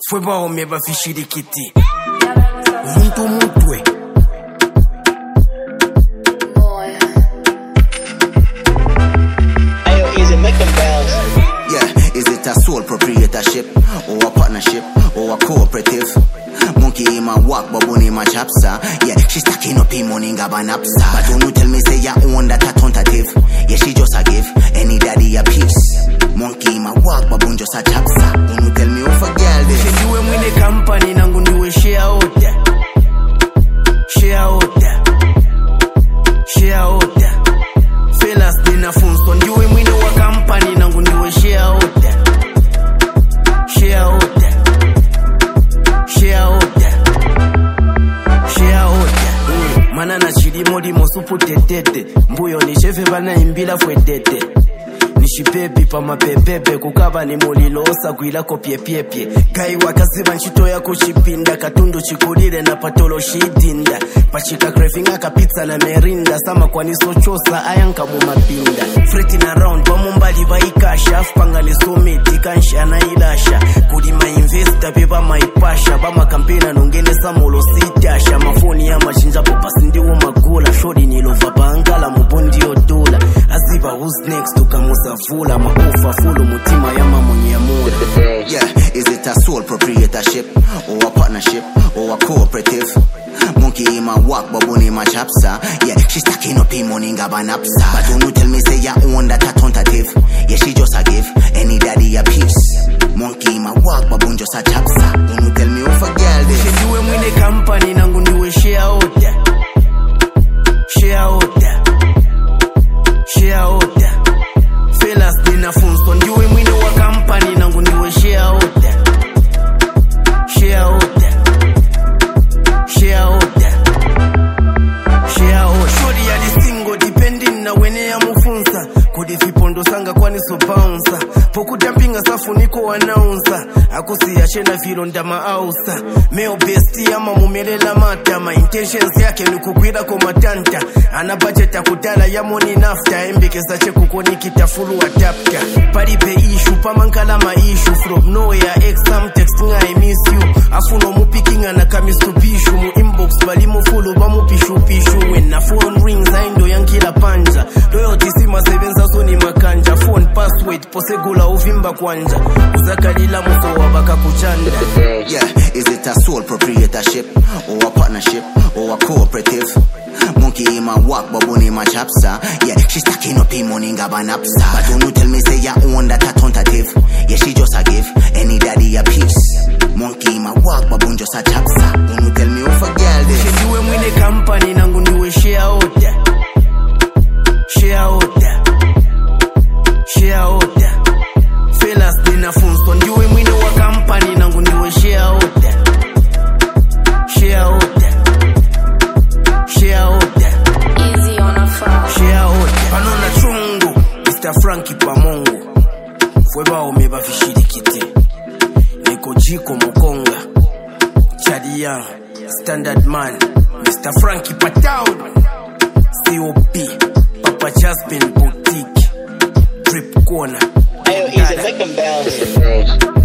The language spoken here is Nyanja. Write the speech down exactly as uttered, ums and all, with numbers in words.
Fwe ba ome ba fishirikiti Muntu mutwe Ayo, easy, make them bounce. Yeah, is it a sole proprietorship or a partnership or a cooperative? Monkey in my walk, baboon in my chapsa. Yeah, she stacking up him money in Gabanapsa. But don't you tell me say ya own that a tentative. Yeah, she just a give any daddy a piece. Monkey in my walk, baboon just a chapsa. Don't you tell me off a girl this. She do him in the company, nangu ndiwe share out there. Share out there. Share out there. Fellas nina funso, ndiwe mwine wa company, nangu ndiwe share out there. Share out there. Share out there. Share out there. Mana na chilimo limo supu tetete. Mbuyo ni shefe bana imbila fwe tete. Nishipepi pa mapepepe kukaba ni mulilo osa kuilako pye pye pye. Gai wakaziba nchito yako chipinda katundu chikulile na patolo shidinda. Pachika krefinga kapizza na merinda sama kwa niso chosa ayanka mumapinda. Freti na round pa mumbali vaikasha afpanga ni sumiti kansha na ilasha. Kudi ma investa pepa maipasha bama kampena nungene samulo sitasha. Mafoni ya machinja popa sindi umagula. Shodi nilova bangala mubondi odola. Aziba who's next tukamusa fula makufa fulu mutima yama mwenye amura. Yeah, is it a sole proprietorship or a partnership or a cooperative? Monkey in my walk, baboon in my chapsa. Yeah, she stacking up him money in Gabanapsa. But don't you tell me say ya own that a tentative. Yeah, she just a give any daddy a piece. Monkey in my walk, baboon just a chapsa. Don't you tell me off a girl this. She do him in the company, nangu ndiwe share out there. Share out there. Share out there. Fellas nina funso, ndiwe mwine wa company, nangu ndiwe share out there. Share out there. Share out there. Share out. Shori ya di single depending na wene ya mufunsa. Kodi vipondo sanga kwani so bouncer. Poku dampinga safu niko announcer. Akusi ya chena filo ndama ausa. Meo besti ama mumelela mata. Ma intentions yake ni kukwira kwa matanta. Ana budget ya kutala ya money nafta. Embeke sache kukoni kitafulu wa tapka. Paripe issue pamankala ma issue. From nowhere exam text nga I miss you. Afuno mupikinga na kamistupishu. Mu inbox bali mufulu ba mupishu pishu. When na phone rings aindo yankila panja. Loyalty sima sevenza so ni makanja. Phone password posegula uvimba kwanja. Uzakalila muso wabaka kuchanda. Yeah, is it a sole proprietorship or a partnership or a cooperative? Monkey in my walk, baboon in my chapsa. Yeah, she stacking up him money in Gabanapsa. But don't you tell me say ya own that a tentative. Yeah, she just a give any daddy a piece. Monkey in my walk, baboon just a chapsa. Don't you tell me off a girl this. She do him in the company, nangu ndiwe share out there. Share out there. Share out there. Fellas nina funso, ndiwe mwine wa company, nangu ndiwe share out there. Share out there. Share out there. Easy on a phone. Share out there. Panona chungu, Mister Frankie Pamongo. Fweba omeba fishirikiti. Niko jiko mukonga. Chadia, Standard Man. Mister Frankie Patown. C O B. Papa Jasmine Boutique. Drip Corner. Ayo, easy, make them bounce.